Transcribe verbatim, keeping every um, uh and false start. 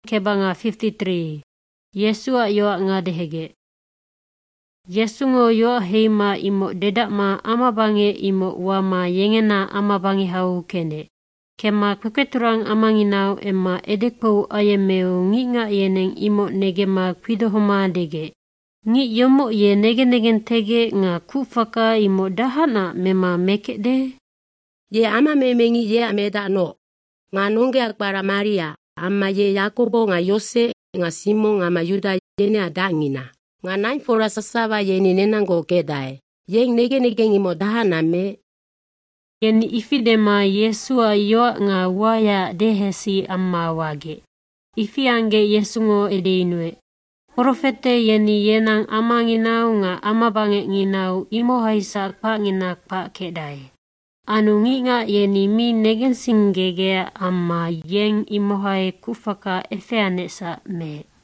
kebanga fifty-three. Yesua yoa ngadehege. Yesu ngo yoa heima imo dedak ma ama bange imo wama yengena ama bange hau kene. Kema kuketurang amanginau ema edekpau ayemeu nginga yeneng imo negema kwidohoma dege. Ngi yomo ye nege negen tege nga kufaka imo dahana mema meke de. Ye ama memengi ye ameda no. Nga nonge akbara Maria ama ye Yakobo nga Yose nga Simon ama Yuda yene adangina. Nga nine fora sasaba yeni nenango kedae. Yeng nege negen imo dahana me. Yeni ifidema Yesua yoa nga waya dehesi amma wage. Ifi ange Yesungo edeinwe. Profete yeni yenang ama nginau nga ama bange nginau imo haisa pa nginak pa kedai. Anu nginga yeni mi negen singgege ama yeng imo hai kufaka efeanesa me.